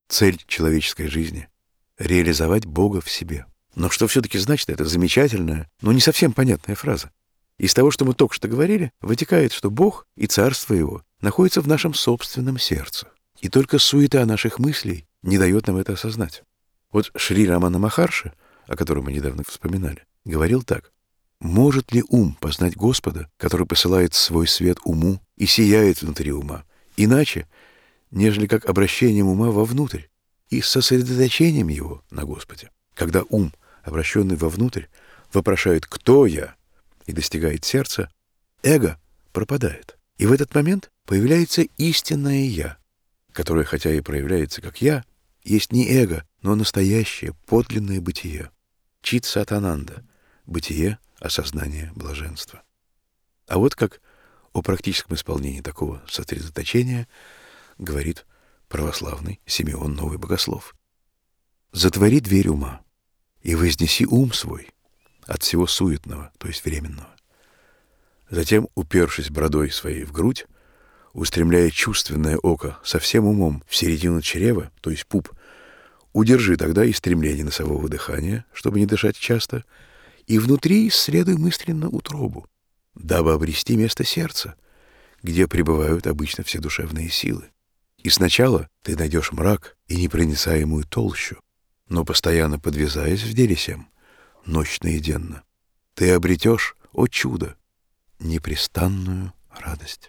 Цель человеческой жизни — реализовать Бога в себе. Но что все-таки значит эта замечательная, но не совсем понятная фраза? Из того, что мы только что говорили, вытекает, что Бог и Царство Его находятся в нашем собственном сердце. И только суета наших мыслей не дает нам это осознать. Вот Шри Рамана Махарши, о котором мы недавно вспоминали, говорил так: «Может ли ум познать Господа, который посылает свой свет уму и сияет внутри ума, иначе, нежели как обращением ума вовнутрь и сосредоточением его на Господе?» Когда ум, обращенный вовнутрь, вопрошает «Кто я?» и достигает сердца, эго пропадает. И в этот момент появляется истинное «я», которое, хотя и проявляется как «я», есть не эго, но настоящее, подлинное бытие. Чит Сатананда — бытие, осознание блаженства. А вот как о практическом исполнении такого сосредоточения говорит православный Симеон Новый Богослов. «Затвори дверь ума и вознеси ум свой от всего суетного, то есть временного. Затем, упершись бородой своей в грудь, устремляя чувственное око со всем умом в середину чрева, то есть пуп, удержи тогда и стремление носового дыхания, чтобы не дышать часто, и внутри исследуй мысленно утробу, дабы обрести место сердца, где пребывают обычно все душевные силы. И сначала ты найдешь мрак и непроницаемую толщу, но постоянно подвязаясь в деле сем, ночно и денно, ты обретешь, о чудо, непрестанную радость».